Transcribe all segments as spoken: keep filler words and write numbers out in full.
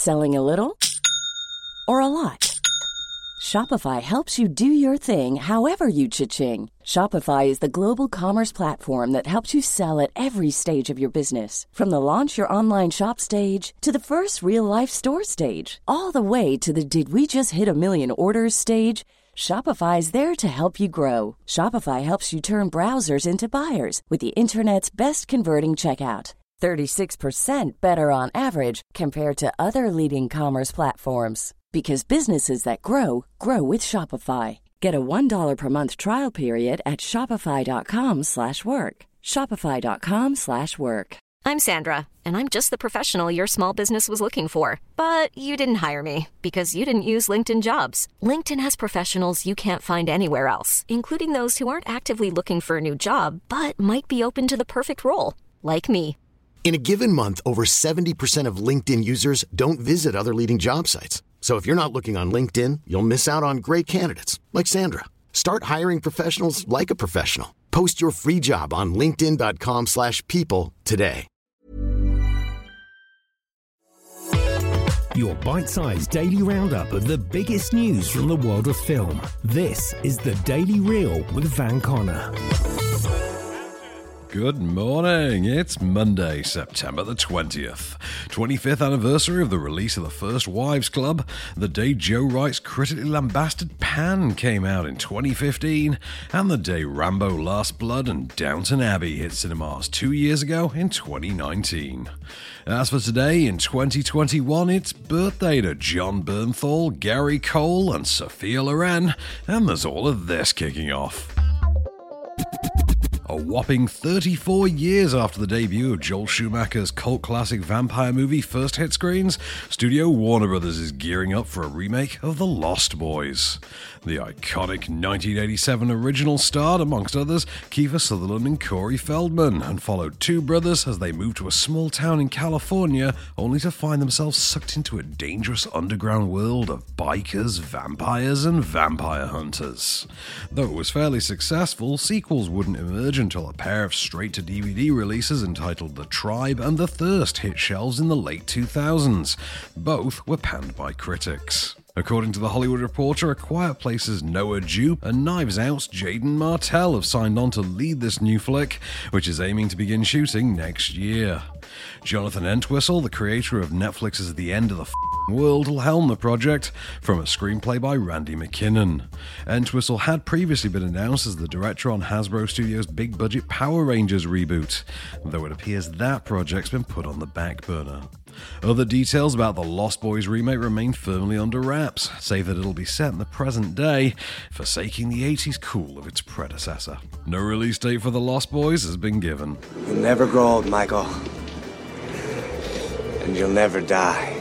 Selling a little or a lot? Shopify helps you do your thing however you cha-ching. Shopify is the global commerce platform that helps you sell at every stage of your business. From the launch your online shop stage to the first real-life store stage, all the way to the did we just hit a million orders stage. Shopify is there to help you grow. Shopify helps you turn browsers into buyers with the internet's best converting checkout. thirty-six percent better on average compared to other leading commerce platforms. Because businesses that grow, grow with Shopify. Get a one dollar per month trial period at shopify.com slash work. Shopify.com slash work. I'm Sandra, and I'm just the professional your small business was looking for. But you didn't hire me because you didn't use LinkedIn Jobs. LinkedIn has professionals you can't find anywhere else, including those who aren't actively looking for a new job, but might be open to the perfect role, like me. In a given month, over seventy percent of LinkedIn users don't visit other leading job sites. So if you're not looking on LinkedIn, you'll miss out on great candidates like Sandra. Start hiring professionals like a professional. Post your free job on linkedin.com slash people today. Your bite-sized daily roundup of the biggest news from the world of film. This is the Daily Reel with Van Connor. Good morning. It's Monday, September the twentieth, twenty-fifth anniversary of the release of the first Wives Club, the day Joe Wright's critically lambasted Pan came out in twenty fifteen, and the day Rambo Last Blood and Downton Abbey hit cinemas two years ago in twenty nineteen. As for today, in twenty twenty-one, it's birthday to John Bernthal, Gary Cole, and Sophia Loren, and there's all of this kicking off. A whopping thirty-four years after the debut of Joel Schumacher's cult classic vampire movie first hit screens, Studio Warner Brothers is gearing up for a remake of The Lost Boys. The iconic nineteen eighty-seven original starred, amongst others, Kiefer Sutherland and Corey Feldman, and followed two brothers as they moved to a small town in California, only to find themselves sucked into a dangerous underground world of bikers, vampires, and vampire hunters. Though it was fairly successful, sequels wouldn't emerge until a pair of straight-to-D V D releases entitled The Tribe and The Thirst hit shelves in the late two thousands. Both were panned by critics. According to The Hollywood Reporter, A Quiet Place's Noah Jupe and Knives Out's Jaden Martell have signed on to lead this new flick, which is aiming to begin shooting next year. Jonathan Entwistle, the creator of Netflix's The End of the F***ing World, will helm the project, from a screenplay by Randy McKinnon. Entwistle had previously been announced as the director on Hasbro Studios' big-budget Power Rangers reboot, though it appears that project's been put on the back burner. Other details about the Lost Boys remake remain firmly under wraps, save that it'll be set in the present day, forsaking the eighties cool of its predecessor. No release date for the Lost Boys has been given. You'll never grow old, Michael. And you'll never die.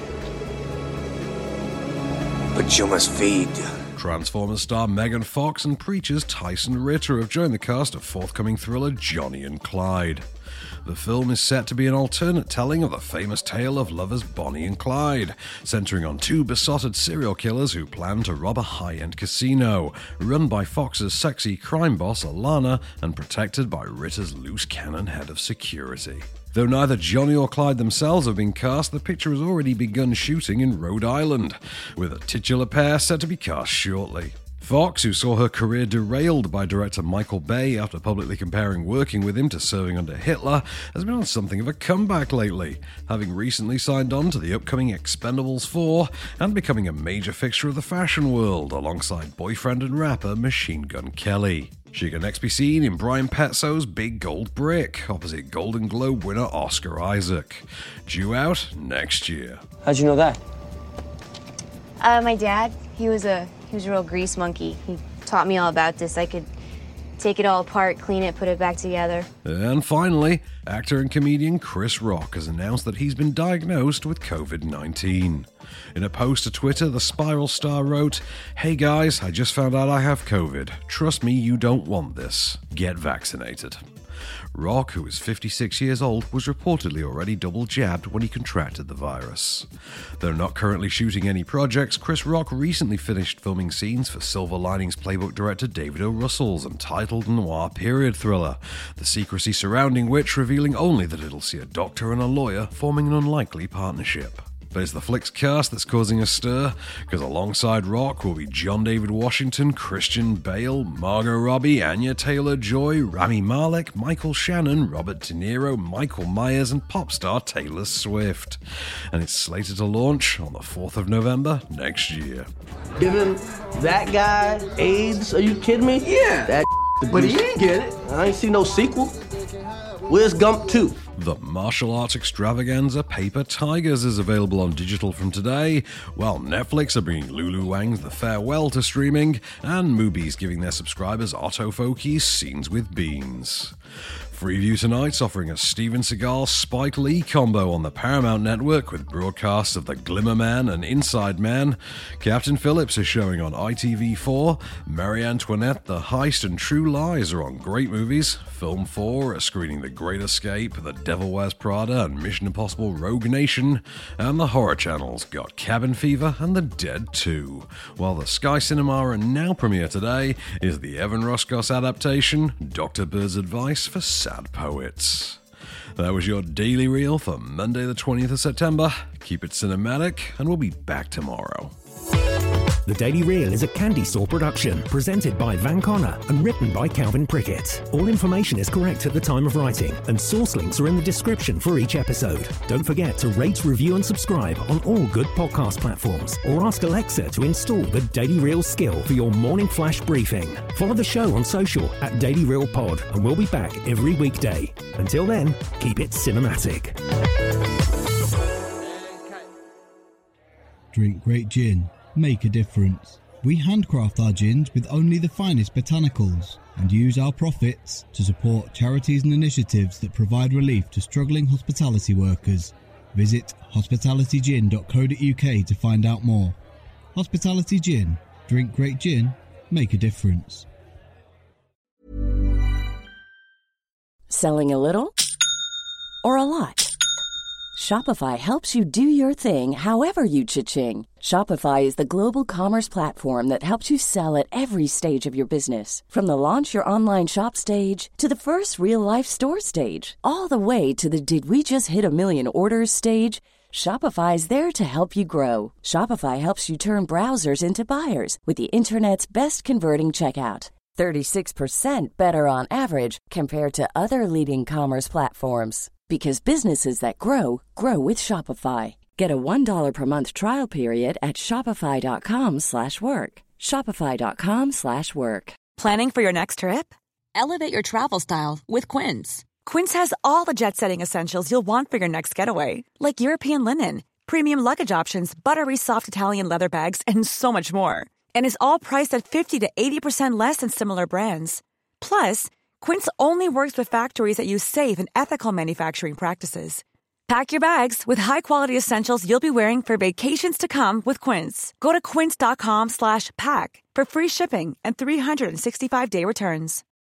But you must feed. Transformers star Megan Fox and Preacher's Tyson Ritter have joined the cast of forthcoming thriller Johnny and Clyde. The film is set to be an alternate telling of the famous tale of lovers Bonnie and Clyde, centering on two besotted serial killers who plan to rob a high-end casino, run by Fox's sexy crime boss Alana and protected by Ritter's loose cannon head of security. Though neither Johnny or Clyde themselves have been cast, the picture has already begun shooting in Rhode Island, with a titular pair set to be cast shortly. Fox, who saw her career derailed by director Michael Bay after publicly comparing working with him to serving under Hitler, has been on something of a comeback lately, having recently signed on to the upcoming Expendables four and becoming a major fixture of the fashion world alongside boyfriend and rapper Machine Gun Kelly. She can next be seen in Brian Petzo's Big Gold Brick, opposite Golden Globe winner Oscar Isaac. Due out next year. How'd you know that? Uh, my dad, he was a he was a real grease monkey. He taught me all about this. I could take it all apart, clean it, put it back together. And finally, actor and comedian Chris Rock has announced that he's been diagnosed with covid nineteen. In a post to Twitter, the Spiral star wrote, "Hey guys, I just found out I have COVID. Trust me, you don't want this. Get vaccinated." Rock, who is fifty-six years old, was reportedly already double jabbed when he contracted the virus. Though not currently shooting any projects, Chris Rock recently finished filming scenes for Silver Linings playbook director David O. Russell's entitled noir period thriller, the secrecy surrounding which revealing only that it'll see a doctor and a lawyer forming an unlikely partnership. But it's the flick's cast that's causing a stir, because alongside Rock will be John David Washington, Christian Bale, Margot Robbie, Anya Taylor-Joy, Rami Malek, Michael Shannon, Robert De Niro, Michael Myers, and pop star Taylor Swift. And it's slated to launch on the fourth of November next year. Giving that guy AIDS? Are you kidding me? Yeah. That but he didn't get it. I ain't seen no sequel. Where's Gump two? The martial arts extravaganza Paper Tigers is available on digital from today, while Netflix are bringing Lulu Wang's The Farewell to streaming, and Mubi's giving their subscribers autofocus Scenes with Beans. Freeview tonight's offering a Steven Seagal Spike Lee combo on the Paramount Network with broadcasts of The Glimmer Man and Inside Man. Captain Phillips is showing on I T V four. Marie Antoinette, The Heist, and True Lies are on Great Movies. Film four are screening The Great Escape, The Devil Wears Prada, and Mission Impossible Rogue Nation. And the Horror Channel's got Cabin Fever and The Dead two. While the Sky Cinema and now premiere today is the Evan Roskos adaptation, Doctor Bird's Advice for Sad Poets. That was your Daily Reel for Monday the twentieth of September. Keep it cinematic, and we'll be back tomorrow. The Daily Reel is a Candy Store production, presented by Van Connor and written by Calvin Prickett. All information is correct at the time of writing, and source links are in the description for each episode. Don't forget to rate, review, and subscribe on all good podcast platforms, or ask Alexa to install the Daily Reel skill for your morning flash briefing. Follow the show on social at Daily Reel Pod, and we'll be back every weekday. Until then, keep it cinematic. Drink great gin. Make a difference. We handcraft our gins with only the finest botanicals and use our profits to support charities and initiatives that provide relief to struggling hospitality workers. Visit hospitality gin dot co dot uk to find out more. Hospitality Gin. Drink great gin. Make a difference. Selling a little or a lot? Shopify helps you do your thing however you cha-ching. Shopify is the global commerce platform that helps you sell at every stage of your business. From the launch your online shop stage to the first real-life store stage, all the way to the did we just hit a million orders stage. Shopify is there to help you grow. Shopify helps you turn browsers into buyers with the internet's best converting checkout. thirty-six percent better on average compared to other leading commerce platforms. Because businesses that grow, grow with Shopify. Get a one dollar per month trial period at shopify.com slash work. Shopify.com slash work. Planning for your next trip? Elevate your travel style with Quince. Quince has all the jet-setting essentials you'll want for your next getaway, like European linen, premium luggage options, buttery soft Italian leather bags, and so much more. And is all priced at fifty to eighty percent less than similar brands. Plus, Quince only works with factories that use safe and ethical manufacturing practices. Pack your bags with high-quality essentials you'll be wearing for vacations to come with Quince. Go to quince.com slash pack for free shipping and three sixty-five day returns.